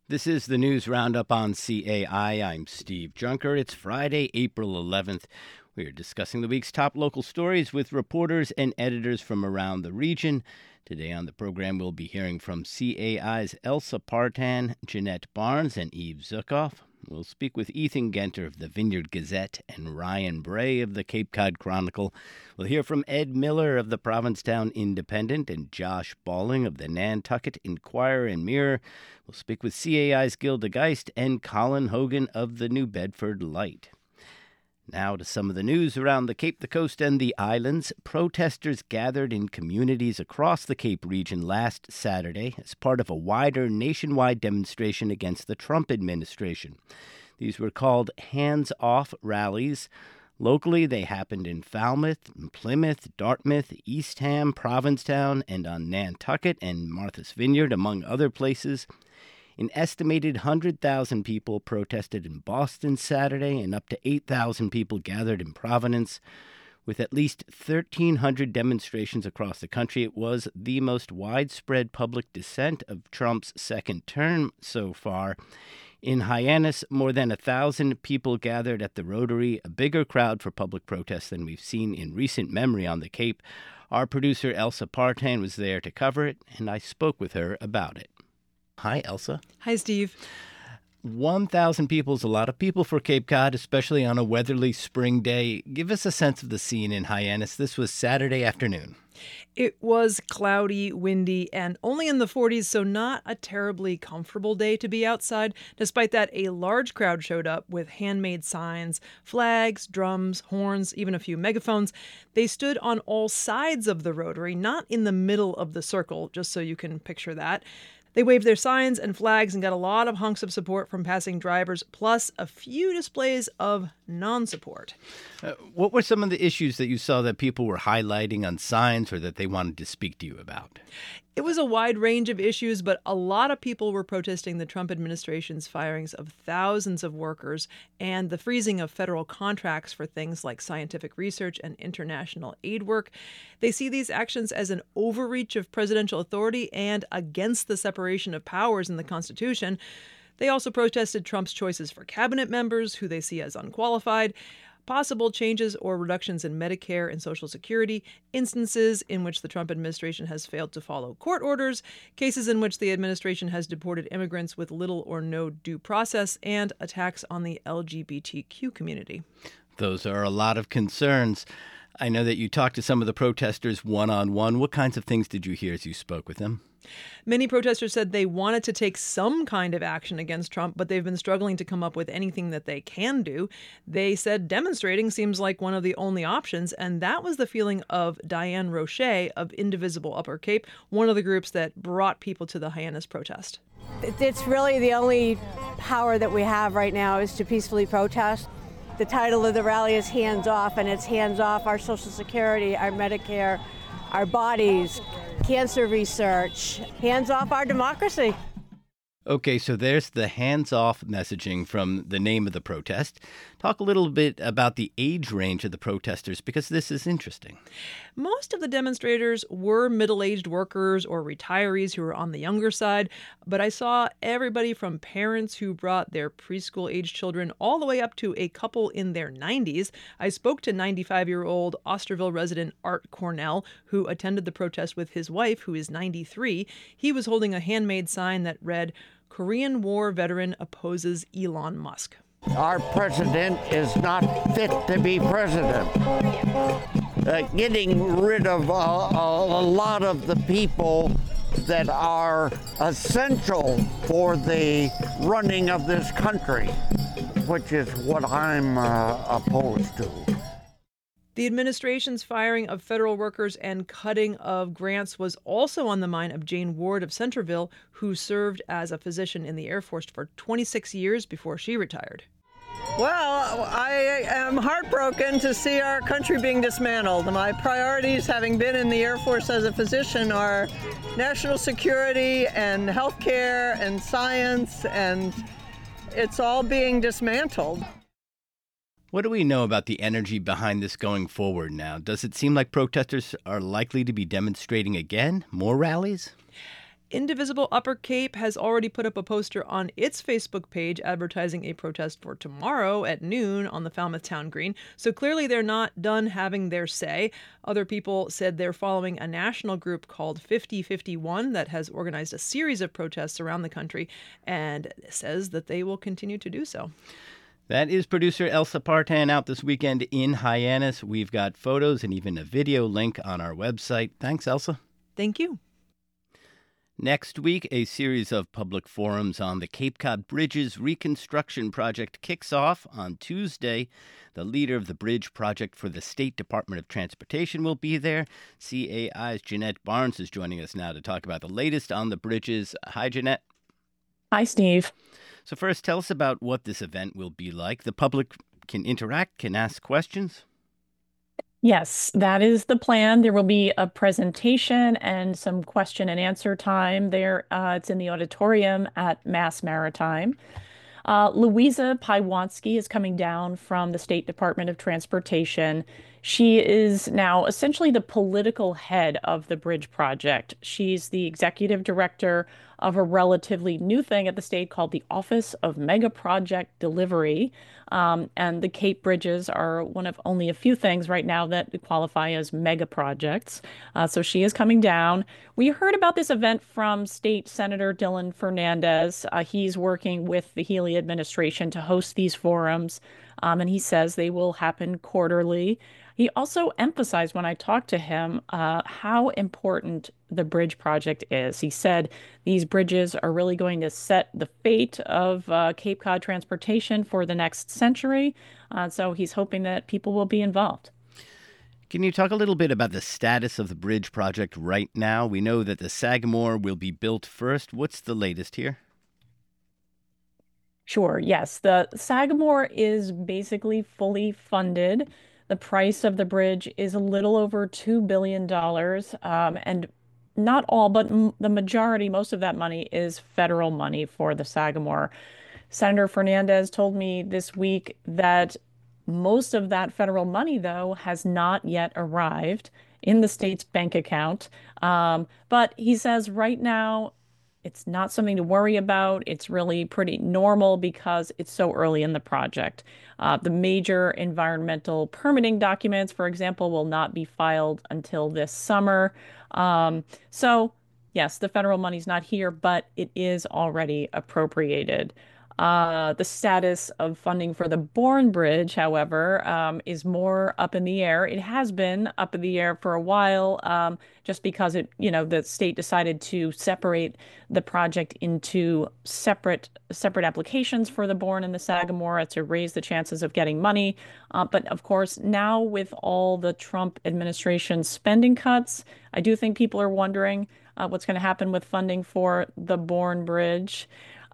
This is the News Roundup on CAI. I'm Steve Junker. It's Friday, April 11th. We are discussing the week's top local stories with reporters and editors from around the region. Today on the program, we'll be hearing from CAI's Elsa Partan, Jeanette Barnes, and Eve Zukoff. We'll speak with Ethan Genter of the Vineyard Gazette and Ryan Bray of the Cape Cod Chronicle. We'll hear from Ed Miller of the Provincetown Independent and Josh Balling of the Nantucket Inquirer and Mirror. We'll speak with CAI's Gilda Geist and Colin Hogan of the New Bedford Light. Now to some of the news around the Cape, the coast, and the islands. Protesters gathered in communities across the Cape region last Saturday as part of a wider nationwide demonstration against the Trump administration. These were called Hands Off rallies. Locally, they happened in Falmouth, Plymouth, Dartmouth, Eastham, Provincetown, and on Nantucket and Martha's Vineyard, among other places. An estimated 100,000 people protested in Boston Saturday, and up to 8,000 people gathered in Providence. With at least 1,300 demonstrations across the country, it was the most widespread public dissent of Trump's second term so far. In Hyannis, more than 1,000 people gathered at the Rotary, a bigger crowd for public protests than we've seen in recent memory on the Cape. Our producer, Elsa Partan, was there to cover it, and I spoke with her about it. Hi, Elsa. Hi, Steve. 1,000 people is a lot of people for Cape Cod, especially on a weatherly spring day. Give us a sense of the scene in Hyannis. This was Saturday afternoon. It was cloudy, windy, and only in the 40s, so not a terribly comfortable day to be outside. Despite that, a large crowd showed up with handmade signs, flags, drums, horns, even a few megaphones. They stood on all sides of the Rotary, not in the middle of the circle, just so you can picture that. They waved their signs and flags and got a lot of hunks of support from passing drivers, plus a few displays of non-support. What were some of the issues that you saw that people were highlighting on signs or that they wanted to speak to you about? It was a wide range of issues, but a lot of people were protesting the Trump administration's firings of thousands of workers and the freezing of federal contracts for things like scientific research and international aid work. They see these actions as an overreach of presidential authority and against the separation of powers in the Constitution. They also protested Trump's choices for cabinet members, who they see as unqualified, possible changes or reductions in Medicare and Social Security, instances in which the Trump administration has failed to follow court orders, cases in which the administration has deported immigrants with little or no due process, and attacks on the LGBTQ community. Those are a lot of concerns. I know that you talked to some of the protesters one-on-one. What kinds of things did you hear as you spoke with them? Many protesters said they wanted to take some kind of action against Trump, but they've been struggling to come up with anything that they can do. They said demonstrating seems like one of the only options, and that was the feeling of Diane Roche of Indivisible Upper Cape, one of the groups that brought people to the Hyannis protest. It's really the only power that we have right now is to peacefully protest. The title of the rally is Hands Off, and it's hands off our Social Security, our Medicare, our bodies, cancer research, hands off our democracy. Okay, so there's the hands-off messaging from the name of the protest. Talk a little bit about the age range of the protesters, because this is interesting. Most of the demonstrators were middle-aged workers or retirees who were on the younger side, but I saw everybody from parents who brought their preschool-age children all the way up to a couple in their 90s. I spoke to 95-year-old Osterville resident Art Cornell, who attended the protest with his wife, who is 93. He was holding a handmade sign that read, "Korean War veteran opposes Elon Musk." Our president is not fit to be president. Getting rid of a lot of the people that are essential for the running of this country, which is what I'm opposed to. The administration's firing of federal workers and cutting of grants was also on the mind of Jane Ward of Centerville, who served as a physician in the Air Force for 26 years before she retired. Well, I am heartbroken to see our country being dismantled. My priorities, having been in the Air Force as a physician, are national security and healthcare and science, and it's all being dismantled. What do we know about the energy behind this going forward now? Does it seem like protesters are likely to be demonstrating again? More rallies? Indivisible Upper Cape has already put up a poster on its Facebook page advertising a protest for tomorrow at noon on the Falmouth Town Green. So clearly they're not done having their say. Other people said they're following a national group called 5051 that has organized a series of protests around the country and says that they will continue to do so. That is producer Elsa Partan out this weekend in Hyannis. We've got photos and even a video link on our website. Thanks, Elsa. Thank you. Next week, a series of public forums on the Cape Cod Bridges reconstruction project kicks off on Tuesday. The leader of the bridge project for the State Department of Transportation will be there. CAI's Jeanette Barnes is joining us now to talk about the latest on the bridges. Hi, Jeanette. Hi, Steve. So first, tell us about what this event will be like. The public can interact, can ask questions. Yes, that is the plan. There will be a presentation and some question and answer time there. It's in the auditorium at Mass Maritime. Louisa Piewanski is coming down from the State Department of Transportation. She is now essentially the political head of the bridge project. She's the executive director of a relatively new thing at the state called the Office of Mega Project Delivery. And the Cape Bridges are one of only a few things right now that qualify as mega projects. So she is coming down. We heard about this event from State Senator Dylan Fernandez. He's working with the Healy administration to host these forums, and he says they will happen quarterly. He also emphasized when I talked to him how important the bridge project is. He said these bridges are really going to set the fate of Cape Cod transportation for the next century. So he's hoping that people will be involved. Can you talk a little bit about the status of the bridge project right now? We know that the Sagamore will be built first. What's the latest here? Sure, yes. The Sagamore is basically fully funded. The price of the bridge is a little over $2 billion. And not all, but the majority, most of that money is federal money for the Sagamore. Senator Fernandez told me this week that most of that federal money, though, has not yet arrived in the state's bank account. But he says right now, it's not something to worry about. It's really pretty normal because it's so early in the project. The major environmental permitting documents, for example, will not be filed until this summer. So, yes, the federal money's not here, but it is already appropriated. The status of funding for the Bourne Bridge, however, is more up in the air. It has been up in the air for a while, just because the state decided to separate the project into separate applications for the Bourne and the Sagamore to raise the chances of getting money. But of course, now with all the Trump administration spending cuts, I do think people are wondering what's going to happen with funding for the Bourne Bridge.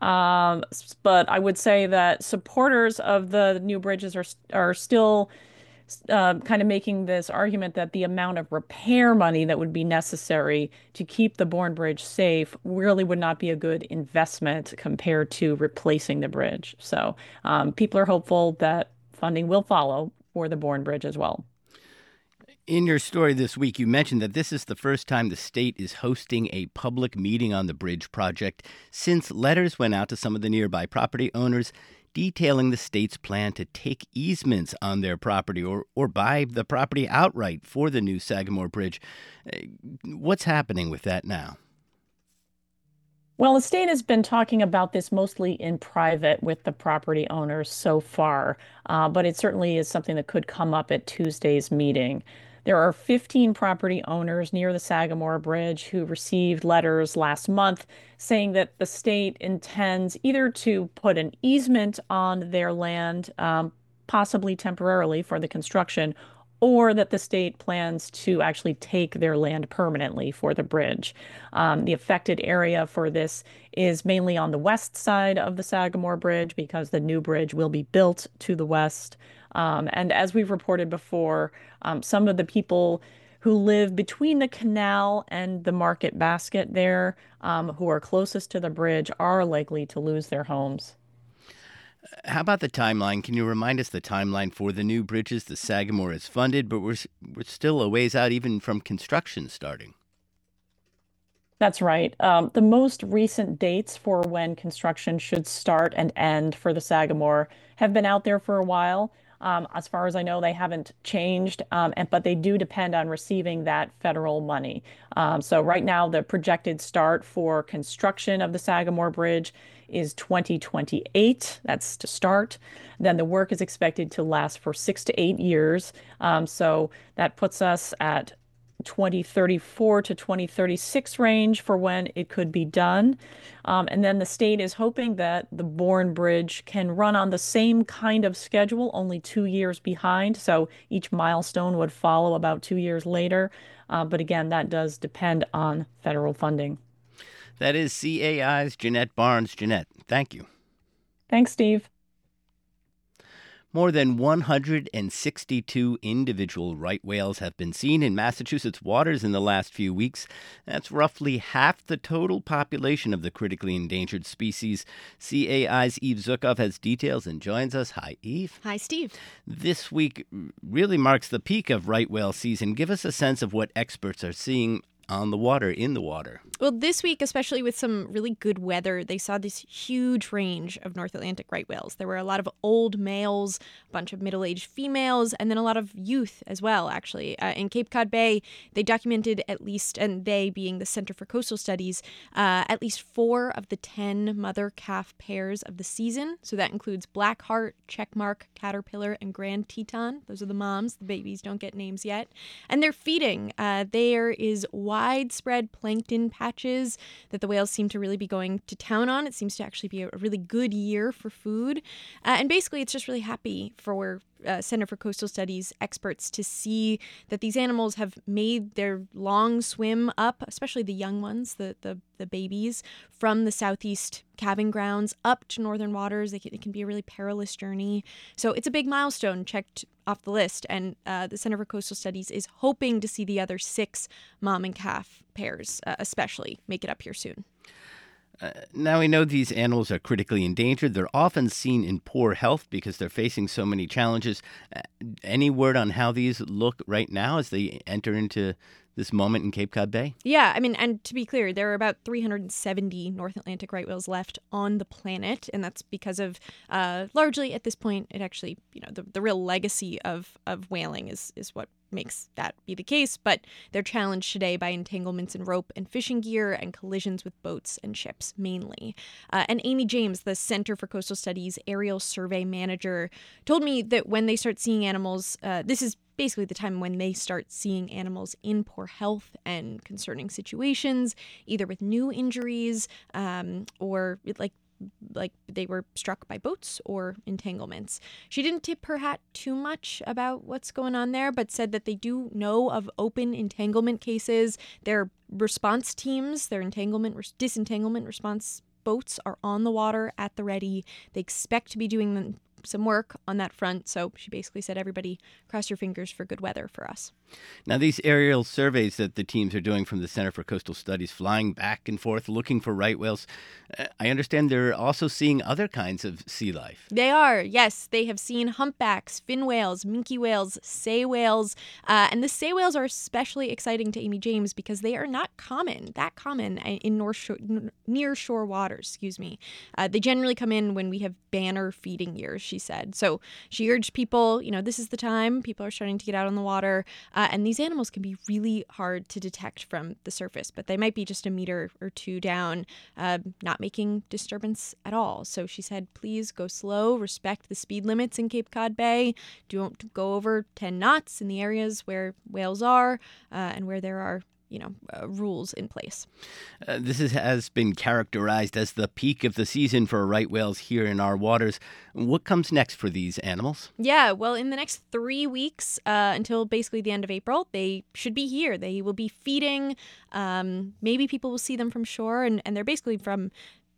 But I would say that supporters of the new bridges are still kind of making this argument that the amount of repair money that would be necessary to keep the Bourne Bridge safe really would not be a good investment compared to replacing the bridge. So people are hopeful that funding will follow for the Bourne Bridge as well. In your story this week, you mentioned that this is the first time the state is hosting a public meeting on the bridge project since letters went out to some of the nearby property owners detailing the state's plan to take easements on their property or buy the property outright for the new Sagamore Bridge. What's happening with that now? Well, the state has been talking about this mostly in private with the property owners so far, but it certainly is something that could come up at Tuesday's meeting. There are 15 property owners near the Sagamore Bridge who received letters last month saying that the state intends either to put an easement on their land, possibly temporarily for the construction, or that the state plans to actually take their land permanently for the bridge. The affected area for this is mainly on the west side of the Sagamore Bridge because the new bridge will be built to the west. And as we've reported before, some of the people who live between the canal and the Market Basket there, who are closest to the bridge, are likely to lose their homes. How about the timeline? Can you remind us the timeline for the new bridges? The Sagamore is funded, but we're still a ways out even from construction starting. That's right. The most recent dates for when construction should start and end for the Sagamore have been out there for a while. As far as I know, they haven't changed, but they do depend on receiving that federal money. So right now, the projected start for construction of the Sagamore Bridge is 2028. That's to start. Then the work is expected to last for 6 to 8 years. So that puts us at 2034 to 2036 range for when it could be done. And then the state is hoping that the Bourne Bridge can run on the same kind of schedule, only 2 years behind. So each milestone would follow about 2 years later. But again, that does depend on federal funding. That is CAI's Jeanette Barnes. Jeanette, thank you. Thanks, Steve. More than 162 individual right whales have been seen in Massachusetts waters in the last few weeks. That's roughly half the total population of the critically endangered species. CAI's Eve Zukov has details and joins us. Hi, Eve. Hi, Steve. This week really marks the peak of right whale season. Give us a sense of what experts are seeing on the water, in the water. Well, this week, especially with some really good weather, they saw this huge range of North Atlantic right whales. There were a lot of old males, a bunch of middle-aged females, and then a lot of youth as well, actually. In Cape Cod Bay, they documented at least, and they being the Center for Coastal Studies, at least 4 of the 10 mother-calf pairs of the season. So that includes Blackheart, Checkmark, Caterpillar, and Grand Teton. Those are the moms. The babies don't get names yet. And they're feeding. There is widespread plankton patches that the whales seem to really be going to town on. It seems to actually be a really good year for food. And basically, it's just really happy for Center for Coastal Studies experts to see that these animals have made their long swim up, especially the young ones, the babies, from the southeast calving grounds up to northern waters. It can be a really perilous journey. So it's a big milestone checked off the list. And the Center for Coastal Studies is hoping to see the other 6 mom and calf pairs, especially, make it up here soon. Now we know these animals are critically endangered. They're often seen in poor health because they're facing so many challenges. Any word on how these look right now as they enter into this moment in Cape Cod Bay? Yeah, I mean, and to be clear, there are about 370 North Atlantic right whales left on the planet, and that's because of largely at this point, it actually, the real legacy of whaling is what makes that be the case, but they're challenged today by entanglements in rope and fishing gear and collisions with boats and ships mainly. And Amy James, the Center for Coastal Studies aerial survey manager, told me that when they start seeing animals, this is basically the time when they start seeing animals in poor health and concerning situations, either with new injuries or like they were struck by boats or entanglements. She didn't tip her hat too much about what's going on there, but said that they do know of open entanglement cases. Their response teams, their disentanglement response boats are on the water at the ready. They expect to be doing some work on that front. So she basically said, everybody cross your fingers for good weather for us. Now, these aerial surveys that the teams are doing from the Center for Coastal Studies, flying back and forth, looking for right whales, I understand they're also seeing other kinds of sea life. They are, yes. They have seen humpbacks, fin whales, minke whales, sei whales. And the sei whales are especially exciting to Amy James because they are not that common in near shore waters, They generally come in when we have banner feeding years, she said. So she urged people, this is the time. People are starting to get out on the water. And these animals can be really hard to detect from the surface, but they might be just a meter or 2 down, not making disturbance at all. So she said, please go slow, respect the speed limits in Cape Cod Bay. Don't go over 10 knots in the areas where whales are and where there are rules in place. This has been characterized as the peak of the season for right whales here in our waters. What comes next for these animals? Yeah, well, in the next 3 weeks, until basically the end of April, they should be here. They will be feeding. Maybe people will see them from shore, and they're basically from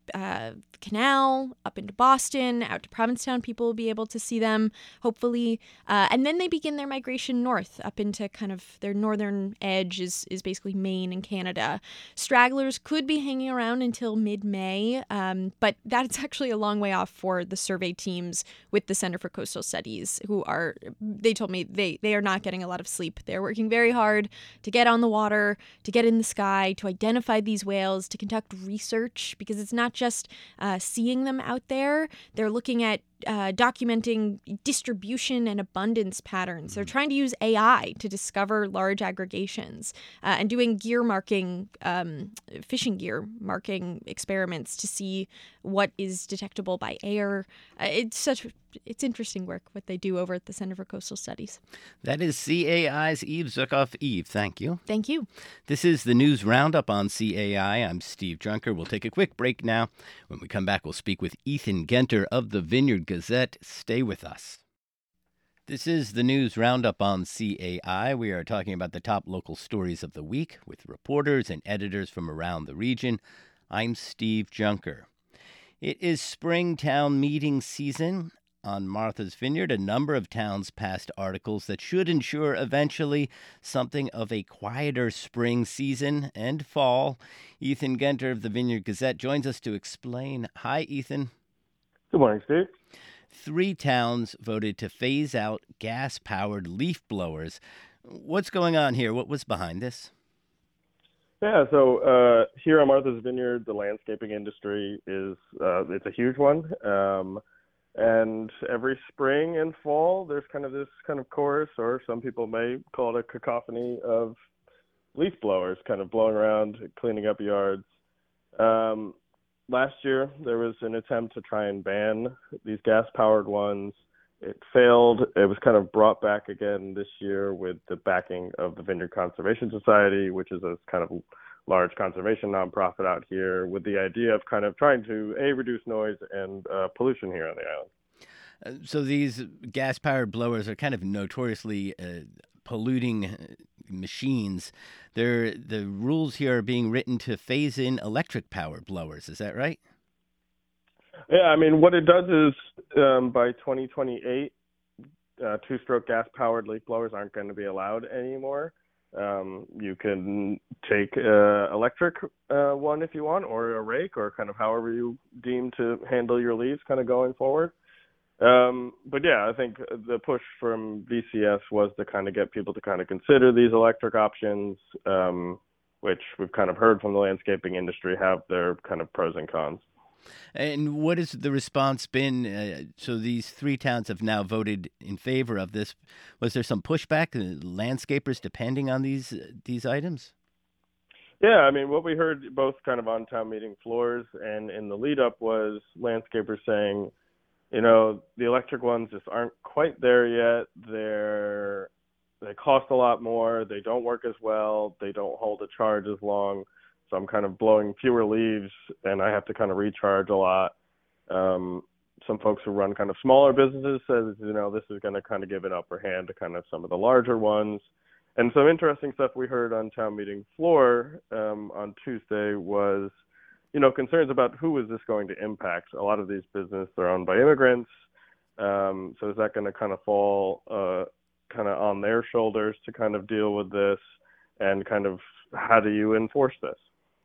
Canal, up into Boston, out to Provincetown. People will be able to see them, hopefully. And then they begin their migration north, up into kind of their northern edge is basically Maine and Canada. Stragglers could be hanging around until mid-May, but that's actually a long way off for the survey teams with the Center for Coastal Studies, they told me they are not getting a lot of sleep. They're working very hard to get on the water, to get in the sky, to identify these whales, to conduct research, because it's not just seeing them out there. They're looking at documenting distribution and abundance patterns. They're trying to use AI to discover large aggregations and doing gear marking, fishing gear marking experiments to see what is detectable by air. It's interesting work, what they do over at the Center for Coastal Studies. That is CAI's Eve Zuckoff. Eve, thank you. Thank you. This is the News Roundup on CAI. I'm Steve Junker. We'll take a quick break now. When we come back, we'll speak with Ethan Genter of the Vineyard Gazette. Stay with us. This is the News Roundup on CAI. We are talking about the top local stories of the week with reporters and editors from around the region. I'm Steve Junker. It is spring town meeting season. On Martha's Vineyard, a number of towns passed articles that should ensure eventually something of a quieter spring season and fall. Ethan Genter of the Vineyard Gazette joins us to explain. Hi, Ethan. Good morning, Steve. 3 towns voted to phase out gas-powered leaf blowers. What's going on here? What was behind this? Yeah, so here on Martha's Vineyard, the landscaping industry it's a huge one. And every spring and fall, there's kind of this kind of chorus, or some people may call it a cacophony of leaf blowers kind of blowing around, cleaning up yards. Last year, there was an attempt to try and ban these gas-powered ones. It failed. It was kind of brought back again this year with the backing of the Vineyard Conservation Society, which is a kind of large conservation nonprofit out here, with the idea of kind of trying to, reduce noise and pollution here on the island. So these gas-powered blowers are kind of notoriously polluting machines. The rules here are being written to phase in electric-powered blowers. Is that right? Yeah, I mean, what it does is by 2028, two-stroke gas-powered leaf blowers aren't going to be allowed anymore. You can take electric one if you want, or a rake, or kind of however you deem to handle your leaves kind of going forward. But yeah, I think the push from VCS was to kind of get people to kind of consider these electric options, which we've kind of heard from the landscaping industry have their kind of pros and cons. And what has the response been? So these 3 towns have now voted in favor of this. Was there some pushback? Landscapers depending on these items? Yeah, I mean, what we heard both kind of on town meeting floors and in the lead up was landscapers saying, you know, the electric ones just aren't quite there yet. They cost a lot more. They don't work as well. They don't hold a charge as long. So I'm kind of blowing fewer leaves, and I have to kind of recharge a lot. Some folks who run kind of smaller businesses says, you know, this is going to kind of give an upper hand to kind of some of the larger ones. And some interesting stuff we heard on town meeting floor on Tuesday was, you know, concerns about who is this going to impact. A lot of these businesses are owned by immigrants. So is that going to kind of fall kind of on their shoulders to kind of deal with this, and kind of how do you enforce this?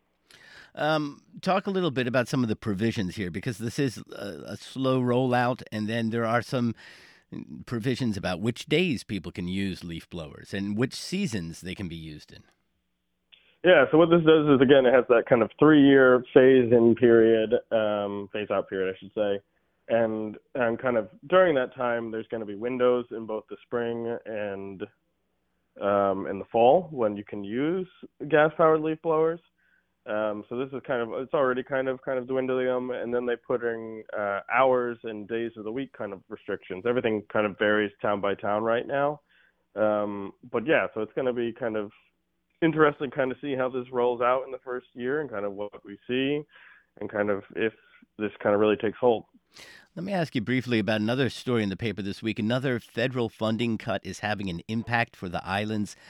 Talk a little bit about some of the provisions here, because this is a slow rollout, and then there are some provisions about which days people can use leaf blowers and which seasons they can be used in. Yeah, so what this does is, again, it has that kind of 3-year phase-in period, phase-out period, I should say. And kind of during that time, there's going to be windows in both the spring and in the fall when you can use gas-powered leaf blowers. So this is it's already kind of dwindling them, and then they put in hours and days of the week kind of restrictions. Everything kind of varies town by town right now. But yeah, so it's going to be kind of interesting kind of see how this rolls out in the first year and kind of what we see and kind of if this kind of really takes hold. Let me ask you briefly about another story in the paper this week. Another federal funding cut is having an impact for the islands.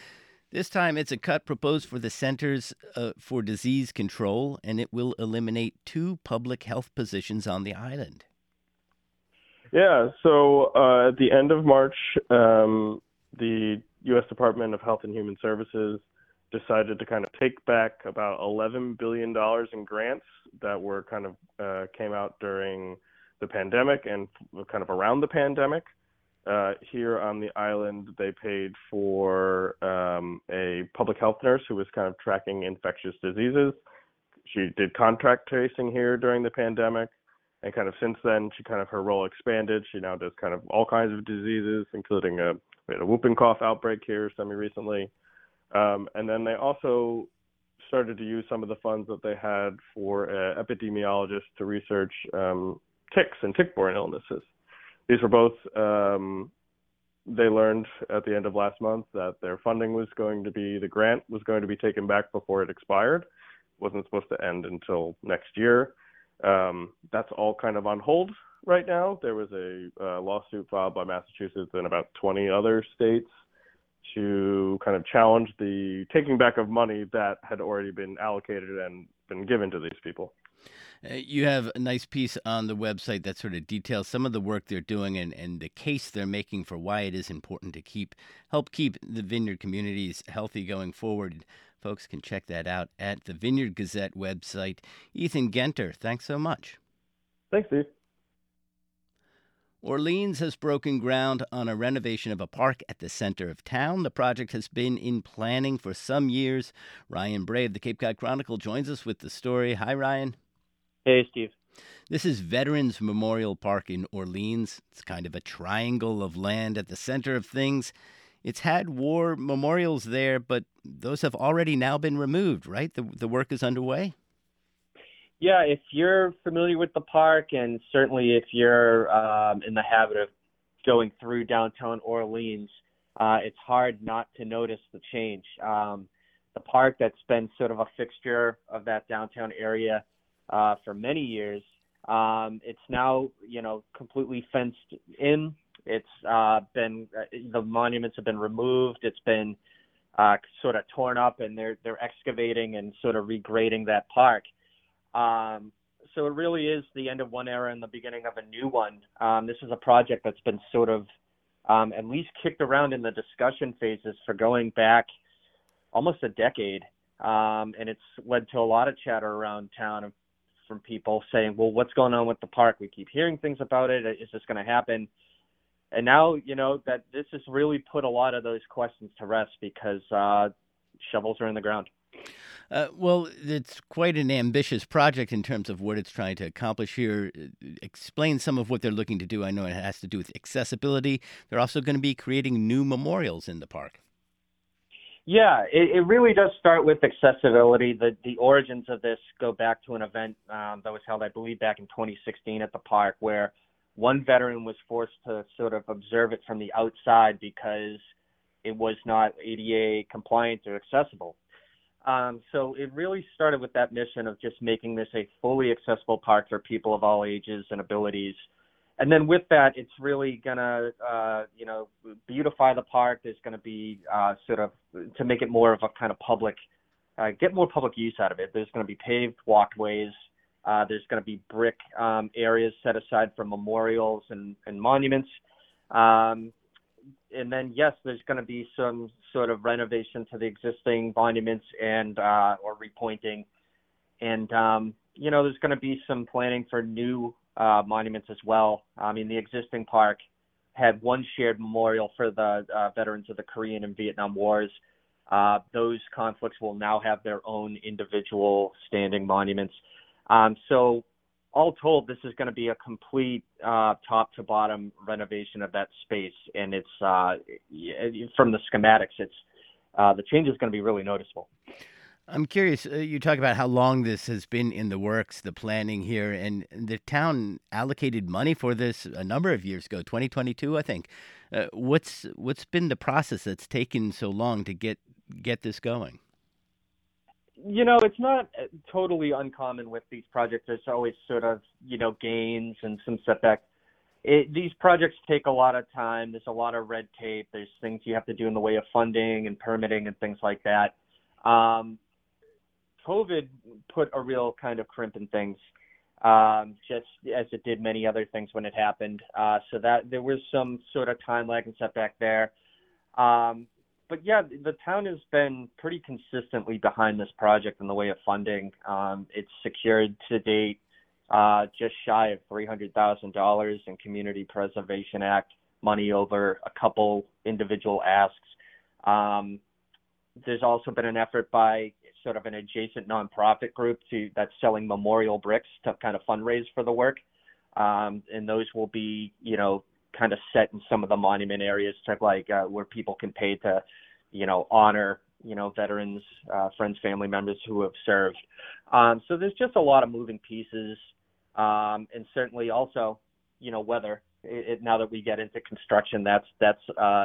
This time it's a cut proposed for the Centers for Disease Control, and it will eliminate 2 public health positions on the island. Yeah, so at the end of March, the U.S. Department of Health and Human Services decided to kind of take back about $11 billion in grants that were kind of came out during the pandemic and kind of around the pandemic. Here on the island, they paid for a public health nurse who was kind of tracking infectious diseases. She did contact tracing here during the pandemic, and kind of since then, her role expanded. She now does kind of all kinds of diseases, including we had a whooping cough outbreak here semi-recently. And then they also started to use some of the funds that they had for epidemiologists to research ticks and tick-borne illnesses. These were both, they learned at the end of last month that their funding was going to be, the grant was going to be taken back before it expired. It wasn't supposed to end until next year. That's all kind of on hold right now. There was a lawsuit filed by Massachusetts and about 20 other states to kind of challenge the taking back of money that had already been allocated and been given to these people. You have a nice piece on the website that sort of details some of the work they're doing and the case they're making for why it is important to help keep the vineyard communities healthy going forward. Folks can check that out at the Vineyard Gazette website. Ethan Genter, thanks so much. Thanks, Steve. Orleans has broken ground on a renovation of a park at the center of town. The project has been in planning for some years. Ryan Bray of the Cape Cod Chronicle joins us with the story. Hi, Ryan. Hey, Steve. This is Veterans Memorial Park in Orleans. It's kind of a triangle of land at the center of things. It's had war memorials there, but those have already now been removed, right? The work is underway? Yeah, if you're familiar with the park, and certainly if you're in the habit of going through downtown Orleans, it's hard not to notice the change. The park that's been sort of a fixture of that downtown area for many years, it's now, completely fenced in. It's been the monuments have been removed. It's been sort of torn up, and they're excavating and sort of regrading that park. So it really is the end of one era and the beginning of a new one. This is a project that's been sort of at least kicked around in the discussion phases for going back almost a decade. And it's led to a lot of chatter around town from people saying, well, what's going on with the park? We keep hearing things about it. Is this going to happen? And now, that this has really put a lot of those questions to rest because shovels are in the ground. Well, it's quite an ambitious project in terms of what it's trying to accomplish here. Explain some of what they're looking to do. I know it has to do with accessibility. They're also going to be creating new memorials in the park. Yeah, it really does start with accessibility. The origins of this go back to an event that was held, I believe, back in 2016 at the park, where one veteran was forced to sort of observe it from the outside because it was not ADA compliant or accessible. So it really started with that mission of just making this a fully accessible park for people of all ages and abilities. And then with that, it's really going to, beautify the park. There's going to be sort of to make it more of a kind of public, get more public use out of it. There's going to be paved walkways. There's going to be brick areas set aside for memorials and monuments. And then, yes, there's going to be some sort of renovation to the existing monuments and or repointing. And, there's going to be some planning for new monuments as well. I mean, the existing park had one shared memorial for the veterans of the Korean and Vietnam Wars. Those conflicts will now have their own individual standing monuments. So all told, this is going to be a complete top to bottom renovation of that space. And it's from the schematics, it's the change is going to be really noticeable. I'm curious, you talk about how long this has been in the works, the planning here, and the town allocated money for this a number of years ago, 2022, I think. What's been the process that's taken so long to get this going? It's not totally uncommon with these projects. There's always sort of, gains and some setbacks. these projects take a lot of time. There's a lot of red tape. There's things you have to do in the way of funding and permitting and things like that. COVID put a real kind of crimp in things, just as it did many other things when it happened. So that there was some sort of time lag and setback there. But yeah, the town has been pretty consistently behind this project in the way of funding. It's secured to date just shy of $300,000 in Community Preservation Act money over a couple individual asks. There's also been an effort by sort of an adjacent nonprofit group that's selling memorial bricks to kind of fundraise for the work. And those will be, kind of set in some of the monument areas, where people can pay to, honor, veterans, friends, family members who have served. So there's just a lot of moving pieces. And certainly also, weather. Now that we get into construction, that's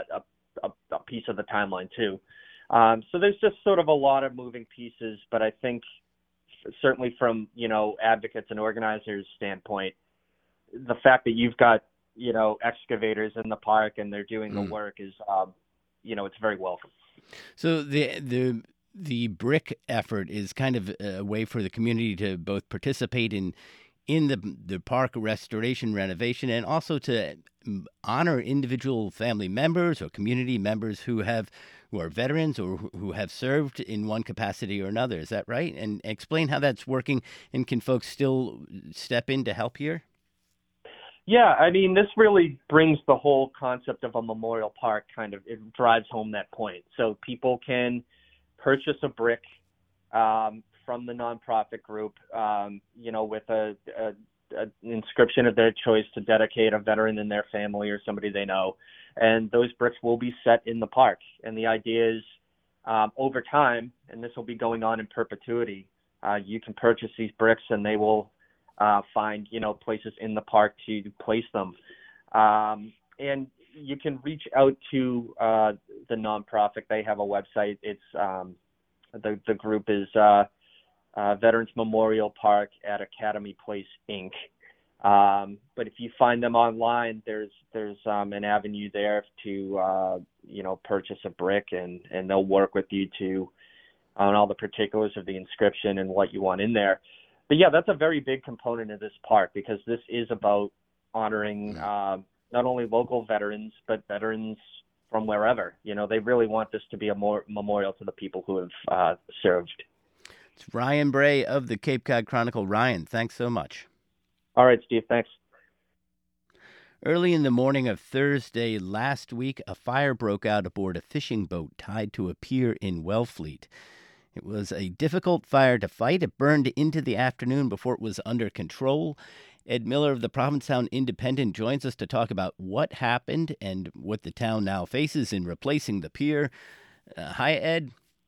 a piece of the timeline too. So there's just sort of a lot of moving pieces, but I think certainly from, advocates and organizers' standpoint, the fact that you've got, excavators in the park and they're doing the work is, it's very welcome. So the brick effort is kind of a way for the community to both participate in the park restoration renovation and also to honor individual family members or community members who are veterans or who have served in one capacity or another. Is that right? And explain how that's working, and can folks still step in to help here? Yeah, this really brings the whole concept of a memorial park it drives home that point. So people can purchase a brick from the nonprofit group, with an inscription of their choice to dedicate a veteran in their family or somebody they know. And those bricks will be set in the park. And the idea is over time, and this will be going on in perpetuity, you can purchase these bricks and they will find, places in the park to place them. And you can reach out to the nonprofit. They have a website. It's the group is Veterans Memorial Park at Academy Place, Inc. But if you find them online, there's an avenue there to purchase a brick, and they'll work with you on all the particulars of the inscription and what you want in there. But yeah, that's a very big component of this park, because this is about honoring not only local veterans but veterans from wherever. They really want this to be a memorial to the people who have served. It's Ryan Bray of the Cape Cod Chronicle. Ryan, thanks so much. All right, Steve, thanks. Early in the morning of Thursday last week, a fire broke out aboard a fishing boat tied to a pier in Wellfleet. It was a difficult fire to fight. It burned into the afternoon before it was under control. Ed Miller of the Provincetown Independent joins us to talk about what happened and what the town now faces in replacing the pier. Hi, Ed.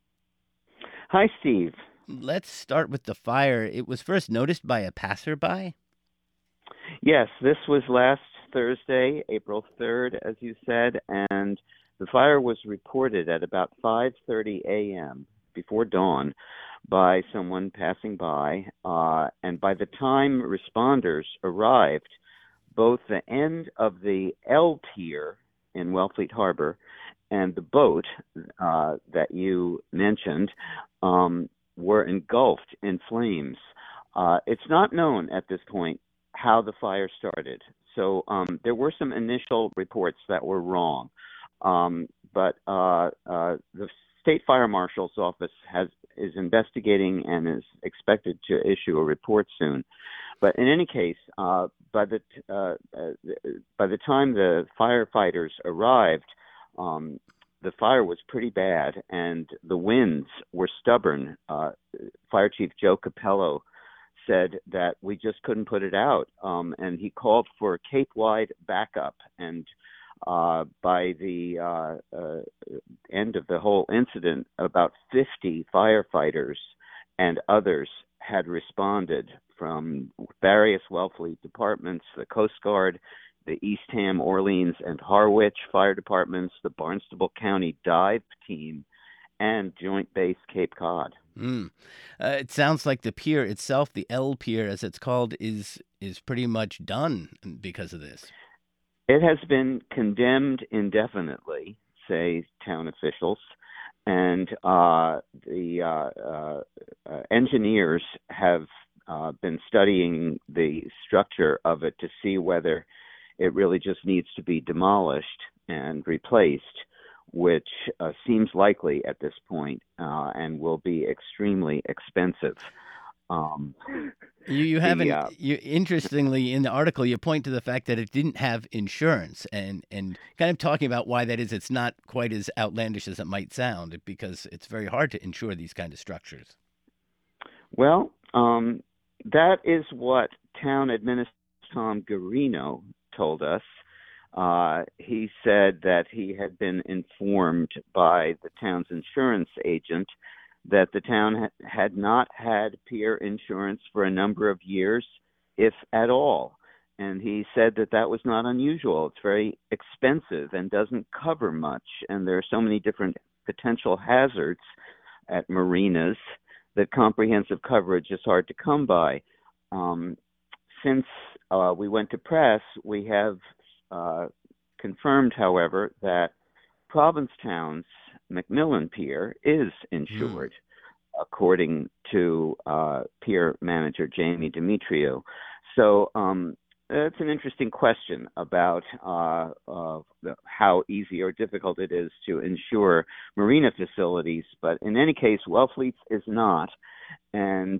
Hi, Steve. Let's start with the fire. It was first noticed by a passerby? Yes, this was last Thursday, April 3rd, as you said, and the fire was reported at about 5:30 a.m., before dawn, by someone passing by, and by the time responders arrived, both the end of the L pier in Wellfleet Harbor and the boat that you mentioned were engulfed in flames. It's not known at this point how the fire started. So there were some initial reports that were wrong, but the State Fire Marshal's office is investigating and is expected to issue a report soon. But in any case, by the time the firefighters arrived, the fire was pretty bad and the winds were stubborn. Fire Chief Joe Capello said that we just couldn't put it out, and he called for Cape-wide backup. And by the end of the whole incident, about 50 firefighters and others had responded from various Wellfleet departments, the Coast Guard, the Eastham, Orleans, and Harwich fire departments, the Barnstable County dive team, and Joint Base Cape Cod. It sounds like the pier itself, the L pier as it's called, is pretty much done because of this. It has been condemned indefinitely, say town officials, and the engineers have been studying the structure of it to see whether it really just needs to be demolished and replaced, which seems likely at this point and will be extremely expensive. You haven't. Interestingly, in the article, you point to the fact that it didn't have insurance, and kind of talking about why that is. It's not quite as outlandish as it might sound, because it's very hard to insure these kind of structures. Well, that is what Town Administrator Tom Garino told us. He said that he had been informed by the town's insurance agent that the town had not had pier insurance for a number of years, if at all. And he said that that was not unusual. It's very expensive and doesn't cover much. And there are so many different potential hazards at marinas that comprehensive coverage is hard to come by. Since we went to press, we have confirmed, however, that Provincetown's McMillan Pier is insured, according to pier manager Jamie Demetriou. So it's an interesting question about how easy or difficult it is to insure marina facilities. But in any case, Wellfleet is not. And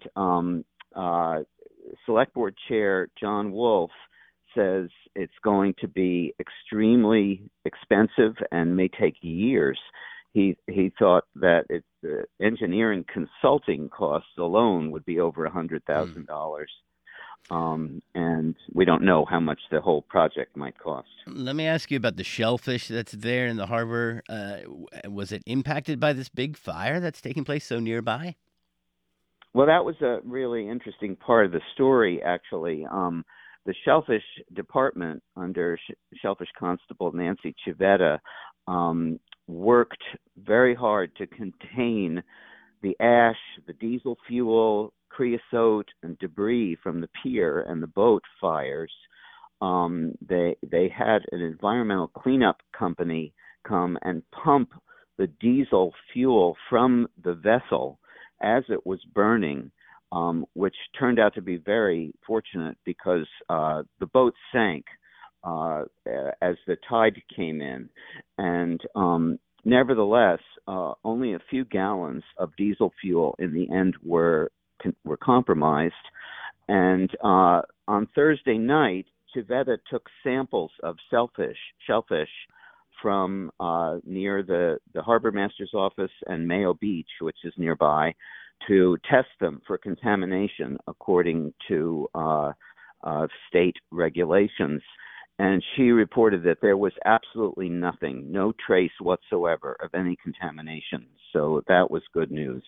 Select Board Chair John Wolf says it's going to be extremely expensive and may take years. He thought that the engineering consulting costs alone would be over $100,000. And we don't know how much the whole project might cost. Let me ask you about the shellfish that's there in the harbor. Was it impacted by this big fire that's taking place so nearby? Well, that was a really interesting part of the story, actually. The Shellfish Department under Shellfish Constable Nancy Civetta worked very hard to contain the ash, the diesel fuel, creosote, and debris from the pier and the boat fires. They had an environmental cleanup company come and pump the diesel fuel from the vessel as it was burning, which turned out to be very fortunate because the boat sank as the tide came in. And nevertheless, only a few gallons of diesel fuel in the end were compromised. And on Thursday night, Civetta took samples of shellfish from near the harbor master's office and Mayo Beach, which is nearby, to test them for contamination according to state regulations. And she reported that there was absolutely nothing, no trace whatsoever of any contamination. So that was good news.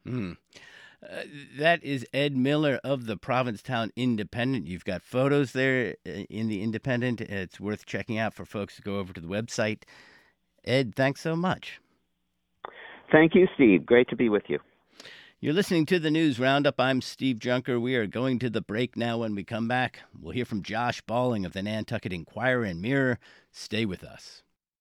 That is Ed Miller of the Provincetown Independent. You've got photos there in the Independent. It's worth checking out for folks to go over to the website. Ed, thanks so much. Thank you, Steve. Great to be with you. You're listening to the News Roundup. I'm Steve Junker. We are going to the break now. When we come back, we'll hear from Josh Balling of the Nantucket Enquirer and Mirror. Stay with us.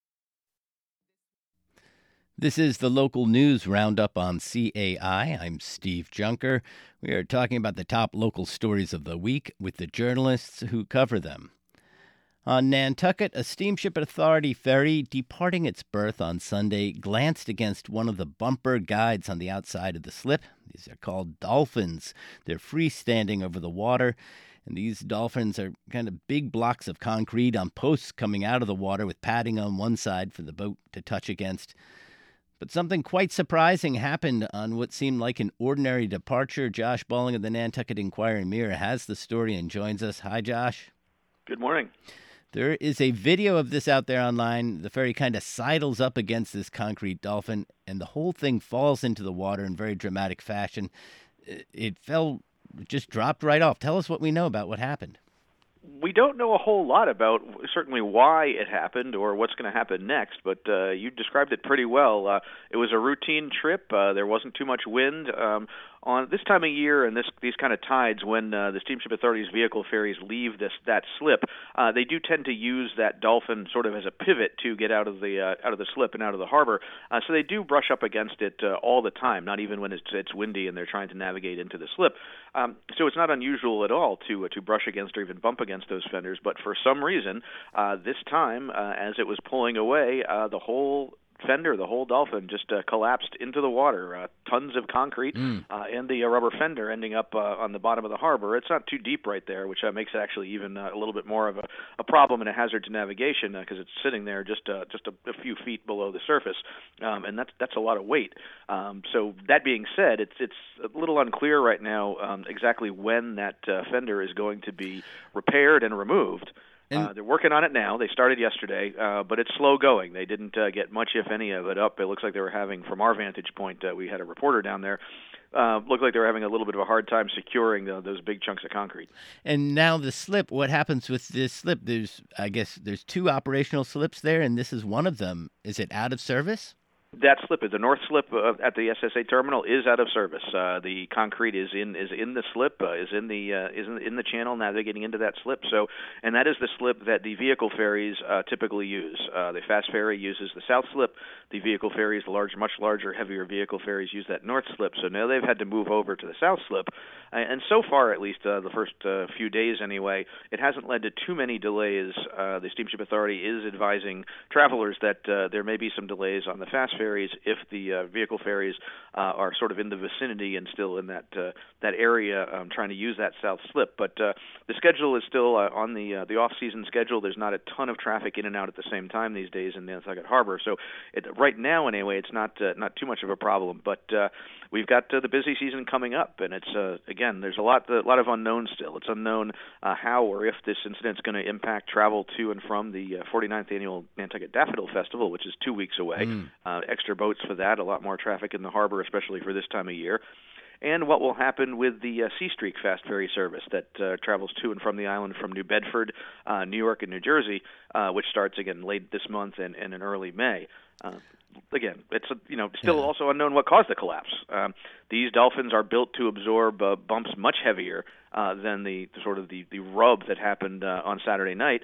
This is the local news roundup on CAI. I'm Steve Junker. We are talking about the top local stories of the week with the journalists who cover them. On Nantucket, a Steamship Authority ferry departing its berth on Sunday glanced against one of the bumper guides on the outside of the slip. These are called dolphins. They're freestanding over the water, and these dolphins are kind of big blocks of concrete on posts coming out of the water with padding on one side for the boat to touch against. But something quite surprising happened on what seemed like an ordinary departure. Josh Balling of the Nantucket Enquirer and Mirror has the story and joins us. Hi, Josh. Good morning. There is a video of this out there online. The ferry kind of sidles up against this concrete dolphin, and the whole thing falls into the water in very dramatic fashion. It just dropped right off. Tell us what we know about what happened. We don't know a whole lot about certainly why it happened or what's going to happen next, but you described it pretty well. It was a routine trip. There wasn't too much wind. on this time of year and these kind of tides when the Steamship Authority's vehicle ferries leave that slip, they do tend to use that dolphin sort of as a pivot to get out of the slip and out of the harbor. So they do brush up against it all the time, not even when it's windy and they're trying to navigate into the slip. So it's not unusual at all to brush against or even bump against those fenders. But for some reason, this time, as it was pulling away, the whole fender, the whole dolphin, just collapsed into the water. Tons of concrete and the rubber fender ending up on the bottom of the harbor. It's not too deep right there, which makes it actually even a little bit more of a problem and a hazard to navigation because it's sitting there just a few feet below the surface, and that's a lot of weight. So that being said, it's a little unclear right now exactly when that fender is going to be repaired and removed. They're working on it now. They started yesterday, but it's slow going. They didn't get much, if any, of it up. It looks like they were having, from our vantage point, we had a reporter down there, looked like they were having a little bit of a hard time securing those big chunks of concrete. And now the slip, what happens with this slip? There's 2 operational slips there, and this is one of them. Is it out of service? That slip, the north slip at the SSA terminal, is out of service. The concrete is in the slip, is in the channel navigating into that slip. So, and that is the slip that the vehicle ferries typically use. The fast ferry uses the south slip. The vehicle ferries, the much larger, heavier vehicle ferries, use that north slip. So now they've had to move over to the south slip. And so far, at least the first few days anyway, it hasn't led to too many delays. The Steamship Authority is advising travelers that there may be some delays on the fast ferries if the vehicle ferries are sort of in the vicinity and still in that area trying to use that south slip. But the schedule is still on the off-season schedule. There's not a ton of traffic in and out at the same time these days in Nantucket Harbor. So right now, anyway, it's not too much of a problem. But we've got the busy season coming up, and it's again, there's a lot of unknowns still. It's unknown how or if this incident's going to impact travel to and from the 49th annual Nantucket Daffodil Festival, which is 2 weeks away. Extra boats for that, a lot more traffic in the harbor, especially for this time of year. And what will happen with the Sea Streak fast ferry service that travels to and from the island from New Bedford, New York, and New Jersey, which starts again late this month and in early May. Again, it's still also unknown what caused the collapse. These dolphins are built to absorb bumps much heavier than the rub that happened on Saturday night.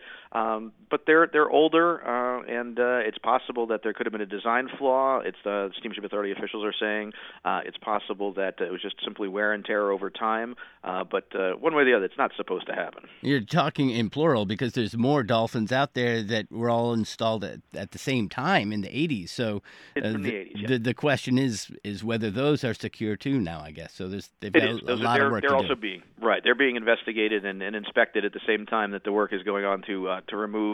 But they're older, and it's possible that there could have been a design flaw. It's the Steamship Authority officials are saying it's possible that it was just simply wear and tear over time. But one way or the other, it's not supposed to happen. You're talking in plural because there's more dolphins out there that were all installed at the same time in the 80s. So in the 80s, yeah. The question is whether those are secure too now, I guess. So they've got a lot of work to do. They're also being they're being investigated and inspected at the same time that the work is going on to remove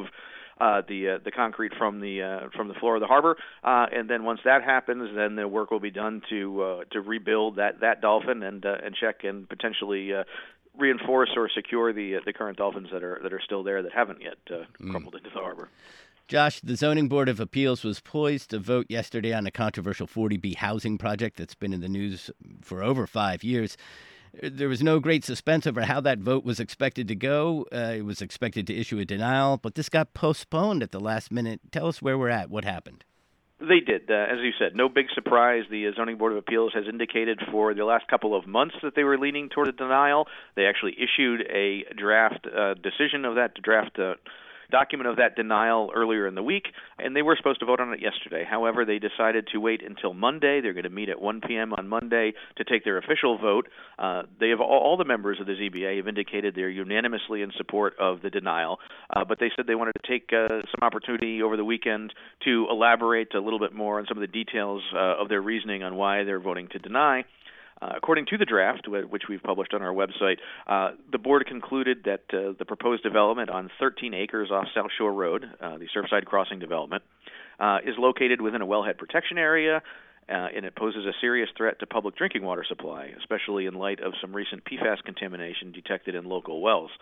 the concrete from the floor of the harbor, and then once that happens, then the work will be done to rebuild that dolphin and check and potentially reinforce or secure the current dolphins that are still there that haven't yet crumbled into the harbor. Josh, the Zoning Board of Appeals was poised to vote yesterday on a controversial 40B housing project that's been in the news for over 5 years. There was no great suspense over how that vote was expected to go. It was expected to issue a denial, but this got postponed at the last minute. Tell us where we're at. What happened? They did. As you said, no big surprise. The Zoning Board of Appeals has indicated for the last couple of months that they were leaning toward a denial. They actually issued a draft decision of that draft document of that denial earlier in the week, and they were supposed to vote on it yesterday. However, they decided to wait until Monday. They're going to meet at 1 p.m. on Monday to take their official vote. They have all the members of the ZBA have indicated they're unanimously in support of the denial, but they said they wanted to take some opportunity over the weekend to elaborate a little bit more on some of the details of their reasoning on why they're voting to deny. According to the draft, which we've published on our website, the board concluded that the proposed development on 13 acres off South Shore Road, the Surfside Crossing development, is located within a wellhead protection area, and it poses a serious threat to public drinking water supply, especially in light of some recent PFAS contamination detected in local wells.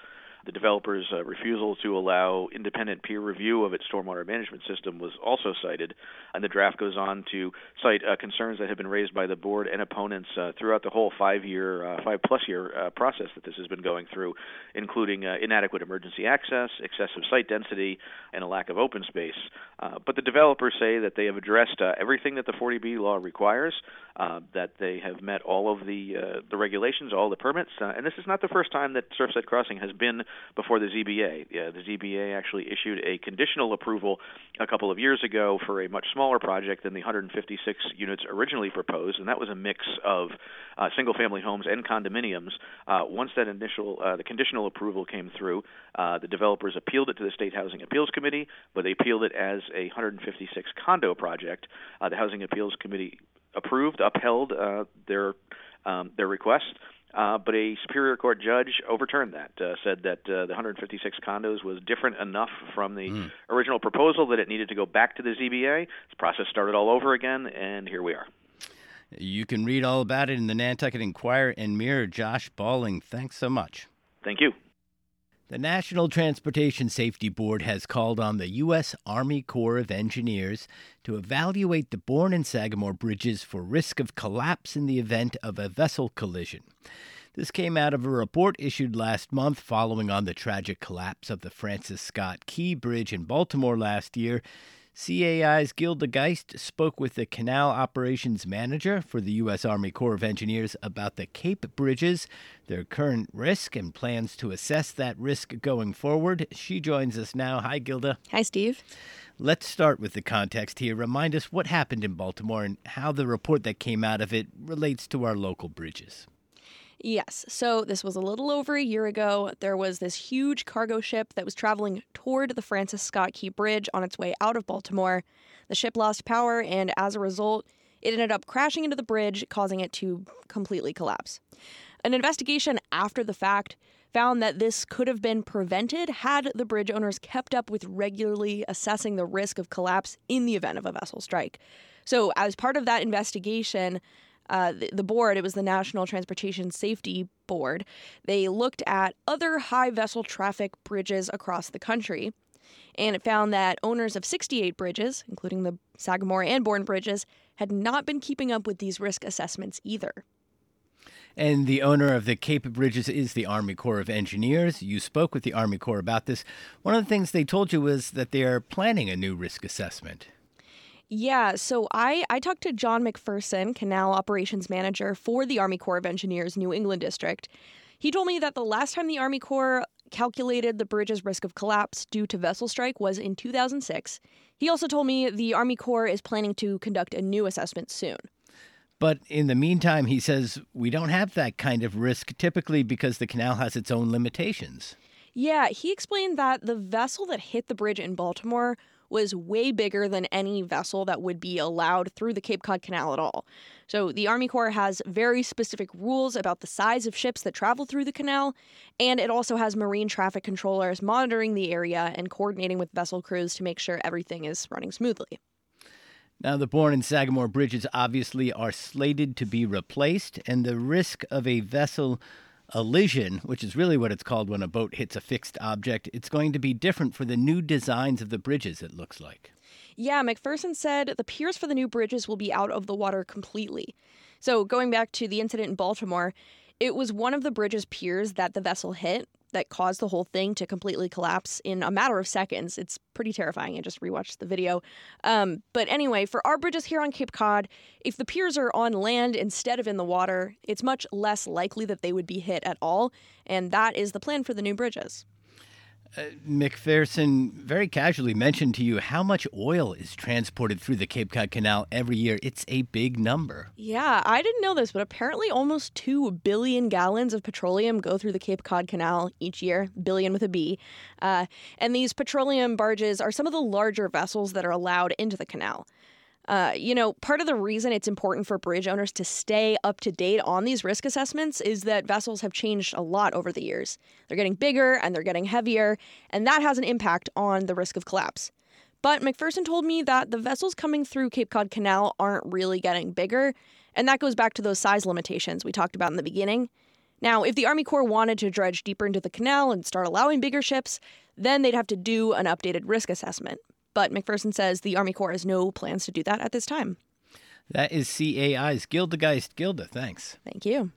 The developer's refusal to allow independent peer review of its stormwater management system was also cited, and the draft goes on to cite concerns that have been raised by the board and opponents throughout the whole 5-plus year process that this has been going through, including inadequate emergency access, excessive site density, and a lack of open space. But the developers say that they have addressed everything that the 40B law requires, that they have met all of the regulations, all the permits, and this is not the first time that Surfside Crossing has been before the ZBA. The ZBA actually issued a conditional approval a couple of years ago for a much smaller project than the 156 units originally proposed, and that was a mix of single-family homes and condominiums. Once that the conditional approval came through, the developers appealed it to the State Housing Appeals Committee, but they appealed it as a 156 condo project. The Housing Appeals Committee upheld their request. But a Superior Court judge overturned that, said that the 156 condos was different enough from the original proposal that it needed to go back to the ZBA. This process started all over again, and here we are. You can read all about it in the Nantucket Enquirer and Mirror. Josh Balling, thanks so much. Thank you. The National Transportation Safety Board has called on the U.S. Army Corps of Engineers to evaluate the Bourne and Sagamore bridges for risk of collapse in the event of a vessel collision. This came out of a report issued last month following on the tragic collapse of the Francis Scott Key Bridge in Baltimore last year. CAI's Gilda Geist spoke with the Canal Operations Manager for the U.S. Army Corps of Engineers about the Cape bridges, their current risk, and plans to assess that risk going forward. She joins us now. Hi, Gilda. Hi, Steve. Let's start with the context here. Remind us what happened in Baltimore and how the report that came out of it relates to our local bridges. Yes, so this was a little over a year ago. There was this huge cargo ship that was traveling toward the Francis Scott Key Bridge on its way out of Baltimore. The ship lost power, and as a result, it ended up crashing into the bridge, causing it to completely collapse. An investigation after the fact found that this could have been prevented had the bridge owners kept up with regularly assessing the risk of collapse in the event of a vessel strike. So as part of that investigation, the board, it was the National Transportation Safety Board, they looked at other high vessel traffic bridges across the country, and it found that owners of 68 bridges, including the Sagamore and Bourne bridges, had not been keeping up with these risk assessments either. And the owner of the Cape Bridges is the Army Corps of Engineers. You spoke with the Army Corps about this. One of the things they told you was that they are planning a new risk assessment. Yeah, so I talked to John McPherson, Canal Operations Manager for the Army Corps of Engineers New England District. He told me that the last time the Army Corps calculated the bridge's risk of collapse due to vessel strike was in 2006. He also told me the Army Corps is planning to conduct a new assessment soon. But in the meantime, he says we don't have that kind of risk typically because the canal has its own limitations. Yeah, he explained that the vessel that hit the bridge in Baltimore was way bigger than any vessel that would be allowed through the Cape Cod Canal at all. So the Army Corps has very specific rules about the size of ships that travel through the canal, and it also has marine traffic controllers monitoring the area and coordinating with vessel crews to make sure everything is running smoothly. Now, the Bourne and Sagamore bridges obviously are slated to be replaced, and the risk of a vessel elision, which is really what it's called when a boat hits a fixed object, it's going to be different for the new designs of the bridges, it looks like. Yeah, McPherson said the piers for the new bridges will be out of the water completely. So going back to the incident in Baltimore, it was one of the bridge's piers that the vessel hit that caused the whole thing to completely collapse in a matter of seconds. It's pretty terrifying. I just rewatched the video. But anyway, for our bridges here on Cape Cod, if the piers are on land instead of in the water, it's much less likely that they would be hit at all. And that is the plan for the new bridges. McPherson very casually mentioned to you how much oil is transported through the Cape Cod Canal every year. It's a big number. Yeah, I didn't know this, but apparently almost 2 billion gallons of petroleum go through the Cape Cod Canal each year, billion with a B. And these petroleum barges are some of the larger vessels that are allowed into the canal. Part of the reason it's important for bridge owners to stay up to date on these risk assessments is that vessels have changed a lot over the years. They're getting bigger and they're getting heavier, and that has an impact on the risk of collapse. But McPherson told me that the vessels coming through Cape Cod Canal aren't really getting bigger, and that goes back to those size limitations we talked about in the beginning. Now, if the Army Corps wanted to dredge deeper into the canal and start allowing bigger ships, then they'd have to do an updated risk assessment. But McPherson says the Army Corps has no plans to do that at this time. That is CAI's Gilda Geist. Gilda, thanks. Thank you.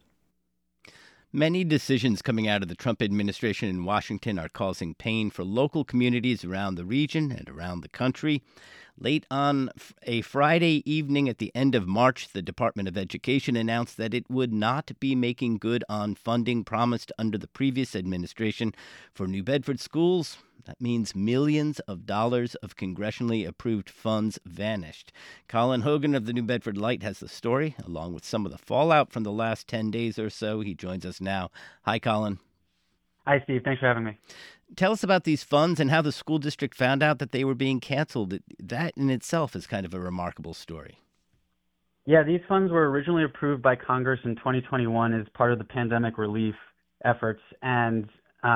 Many decisions coming out of the Trump administration in Washington are causing pain for local communities around the region and around the country. Late on a Friday evening at the end of March, the Department of Education announced that it would not be making good on funding promised under the previous administration for New Bedford schools. That means millions of dollars of congressionally approved funds vanished. Colin Hogan of the New Bedford Light has the story, along with some of the fallout from the last 10 days or so. He joins us now. Hi, Colin. Hi, Steve. Thanks for having me. Tell us about these funds and how the school district found out that they were being canceled. That in itself is kind of a remarkable story. Yeah, these funds were originally approved by Congress in 2021 as part of the pandemic relief efforts. And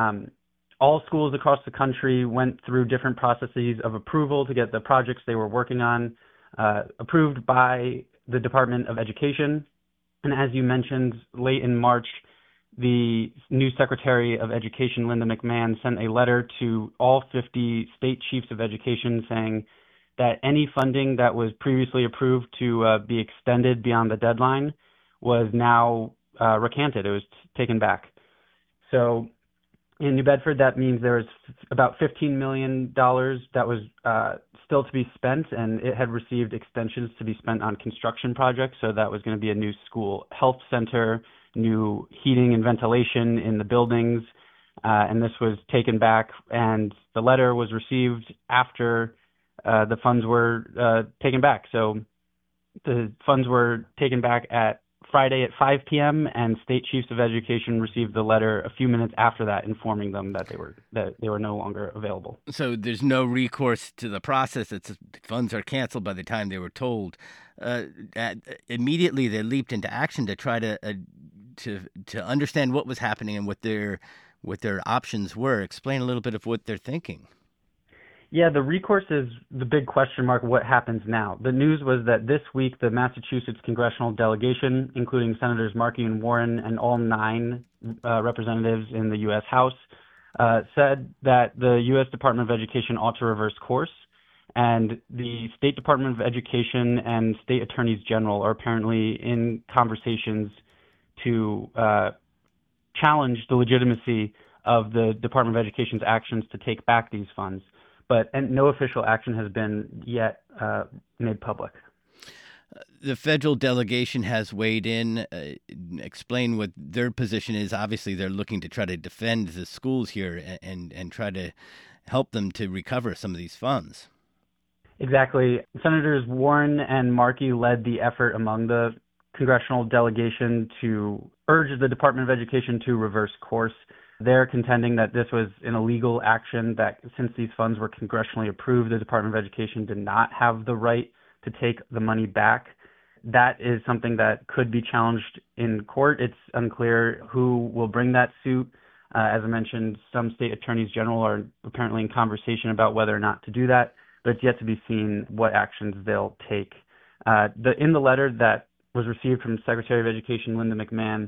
all schools across the country went through different processes of approval to get the projects they were working on approved by the Department of Education. And as you mentioned, late in March, the new Secretary of Education, Linda McMahon, sent a letter to all 50 state chiefs of education saying that any funding that was previously approved to be extended beyond the deadline was now recanted. It was taken back. So in New Bedford, that means there was about $15 million that was still to be spent, and it had received extensions to be spent on construction projects. So that was going to be a new school health center, new heating and ventilation in the buildings, and this was taken back, and the letter was received after the funds were taken back. So the funds were taken back at Friday at 5 p.m., and state chiefs of education received the letter a few minutes after that, informing them that they were no longer available. So there's no recourse to the process. It's funds are canceled by the time they were told. Immediately, they leaped into action to try to understand what was happening and what their options were. Explain a little bit of what they're thinking. Yeah, the recourse is the big question mark. What happens now? The news was that this week, the Massachusetts congressional delegation, including Senators Markey and Warren and all 9 representatives in the U.S. House, said that the U.S. Department of Education ought to reverse course. And the State Department of Education and state attorneys general are apparently in conversations to challenge the legitimacy of the Department of Education's actions to take back these funds. And no official action has been yet made public. The federal delegation has weighed in. Explain what their position is. Obviously, they're looking to try to defend the schools here and try to help them to recover some of these funds. Exactly. Senators Warren and Markey led the effort among the congressional delegation to urge the Department of Education to reverse course. They're contending that this was an illegal action, that since these funds were congressionally approved, the Department of Education did not have the right to take the money back. That is something that could be challenged in court. It's unclear who will bring that suit. As I mentioned, some state attorneys general are apparently in conversation about whether or not to do that, but it's yet to be seen what actions they'll take. In the letter that was received from Secretary of Education Linda McMahon,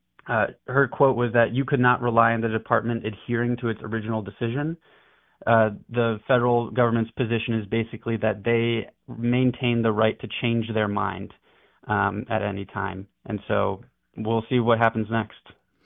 her quote was that you could not rely on the department adhering to its original decision. The federal government's position is basically that they maintain the right to change their mind at any time. And so we'll see what happens next.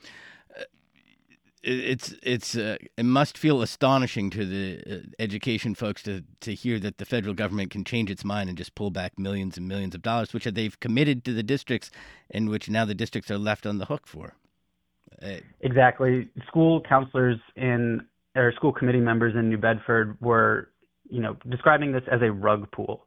It must feel astonishing to the education folks to hear that the federal government can change its mind and just pull back millions and millions of dollars, which they've committed to the districts, and which now the districts are left on the hook for. Exactly. School counselors or school committee members in New Bedford were, describing this as a rug pull.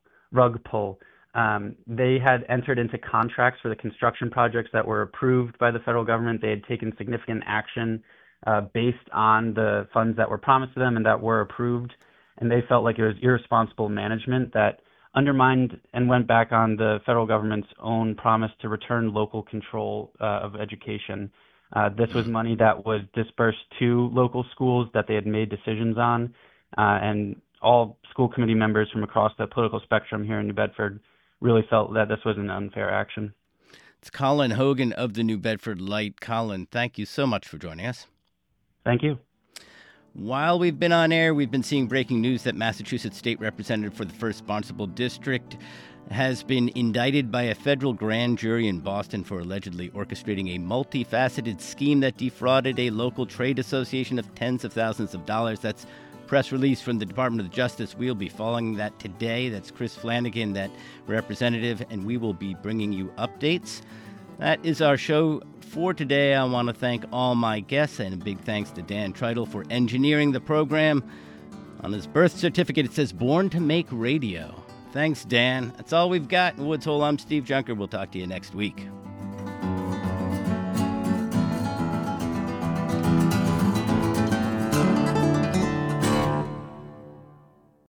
They had entered into contracts for the construction projects that were approved by the federal government. They had taken significant action based on the funds that were promised to them and that were approved. And they felt like it was irresponsible management that undermined and went back on the federal government's own promise to return local control of education. This was money that was dispersed to local schools that they had made decisions on. And all school committee members from across the political spectrum here in New Bedford really felt that this was an unfair action. It's Colin Hogan of the New Bedford Light. Colin, thank you so much for joining us. Thank you. While we've been on air, we've been seeing breaking news that Massachusetts State Representative for the 1st Barnstable District has been indicted by a federal grand jury in Boston for allegedly orchestrating a multifaceted scheme that defrauded a local trade association of tens of thousands of dollars. That's press release from the Department of Justice. We'll be following that today. That's Chris Flanagan, that representative, and we will be bringing you updates. That is our show for today. I want to thank all my guests, and a big thanks to Dan Tritle for engineering the program. On his birth certificate, it says Born to Make Radio. Thanks, Dan. That's all we've got. In Woods Hole, I'm Steve Junker. We'll talk to you next week.